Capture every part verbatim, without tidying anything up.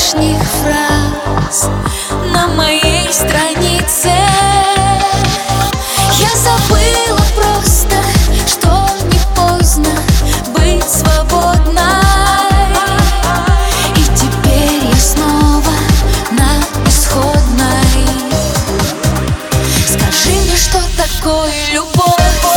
лишних фраз на моей странице. Я забыла просто, что не поздно быть свободной. И теперь я снова на исходной. Скажи мне, что такое любовь.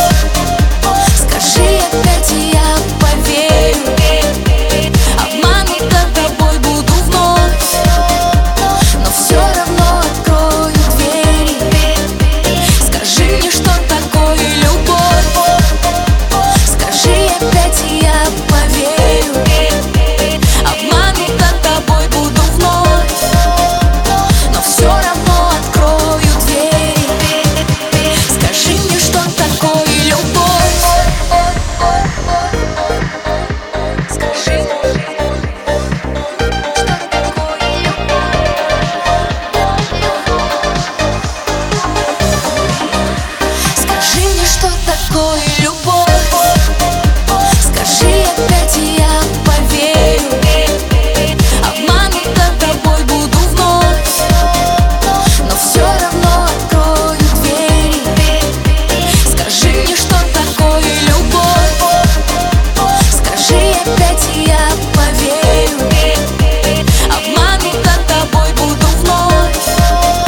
Скажи опять, и я поверю. Обманута тобой буду вновь, но все равно открою двери. Скажи мне, что такое любовь. Скажи опять, и я поверю. Обманута тобой буду вновь, но все равно открою двери. Скажи мне, что такое любовь. Скажи, скажи мне, что такое